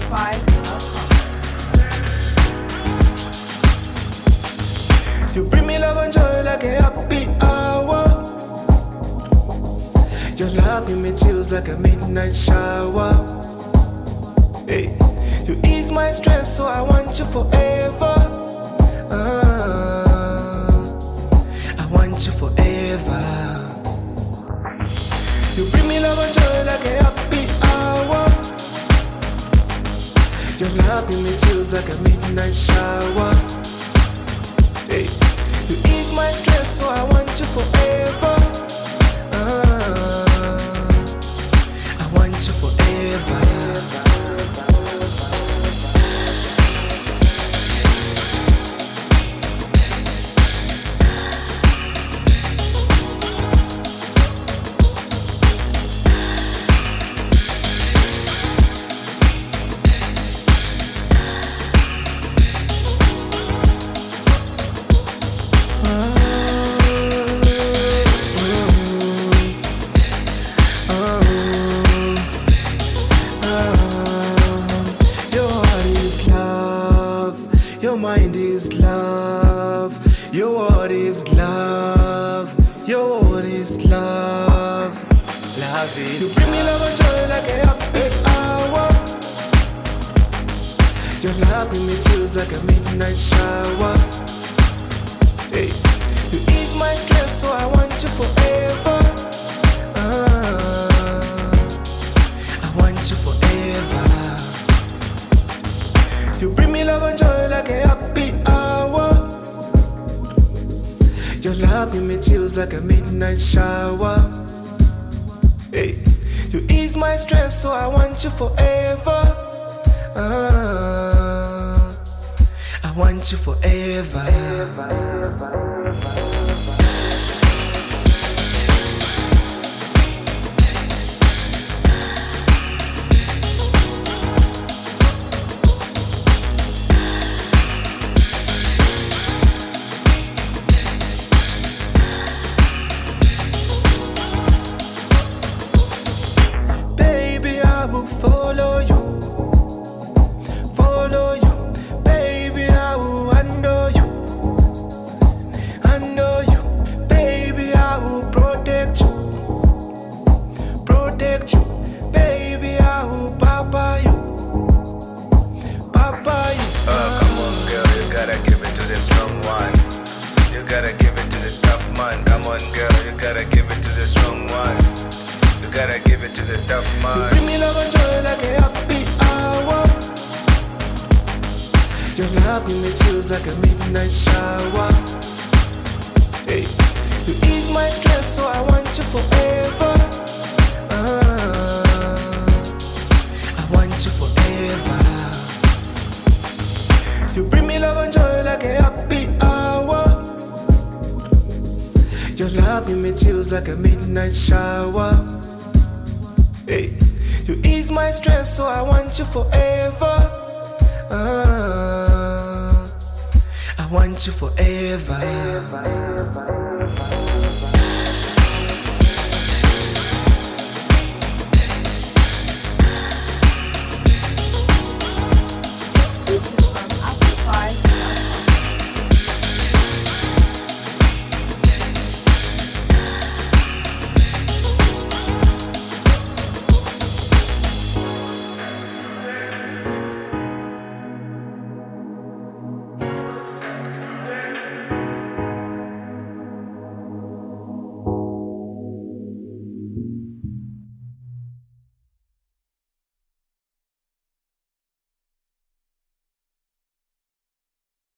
You bring me love and joy like a happy hour. Your love give me chills like a midnight shower. Hey, you ease my stress, so I want you forever. I want you forever. You bring me love and joy like a happy hour. Your love give me chills like a midnight shower. Hey, you ease my stress, so I want you forever. I want you forever. Your mind is love. Your word is love. Your word is love. Love is. You bring me love and joy like a happy hour. Your love give me chills like a midnight shower. Hey, you ease my stress, so I want you forever. I want you forever. You bring me love and joy like a happy hour. Your love give me chills like a midnight shower. Hey, you ease my stress, so I want you forever. I want you forever. Follow you, baby. I will handle you, baby. I will protect you, baby. I will papa you. Come on, girl, you gotta give it to the strong one. You gotta give it to the tough man. Come on, girl, you gotta give it to the strong one. You gotta give it to the tough man. You bring me love and joy like a happy hour. Your love give me chills like a midnight shower. Hey, you ease my stress, so I want you forever. I want you forever. You bring me love and joy like a happy hour. Your love give me chills like a midnight shower. Hey, you ease my stress, so I want you forever. I want you forever.